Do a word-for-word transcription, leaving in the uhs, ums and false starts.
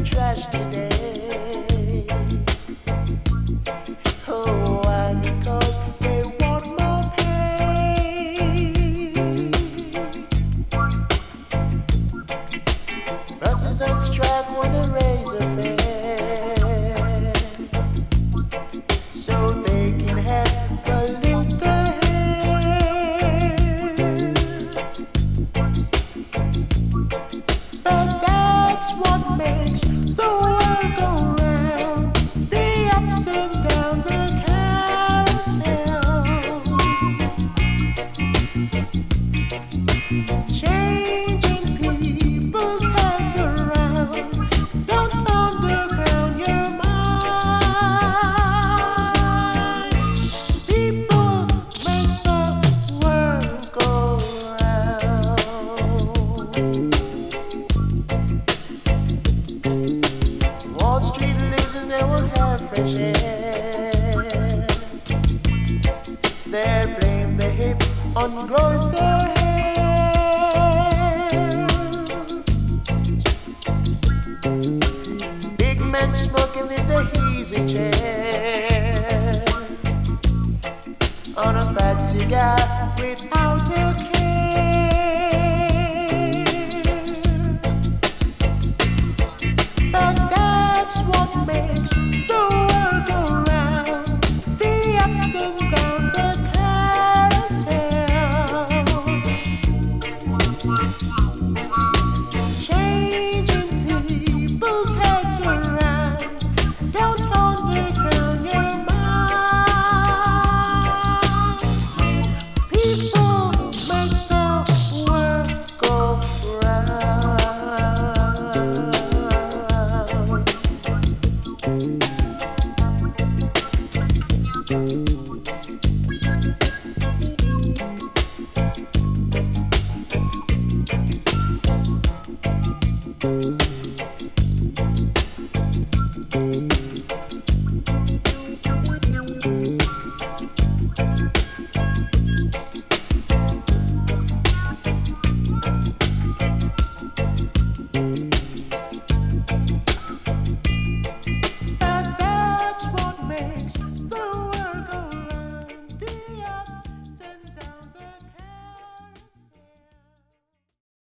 trash today. Oh, why? Because they want more pay. Buses on strike want to raise a fare so they can have pollute the air. But that's what makes the world go round, the ups and downs, the carousel. Changing people's heads around, don't underground your mind. People make the world go round. Wall Street lives and they will have fresh air. They blame the hip on growing their hair. Big man smoking in the easy chair on a fat cigar without a care. But that's what makes the world go round, the ups and downs, the carousel. Changing people's heads around, don't underground your mind. People make the world go round.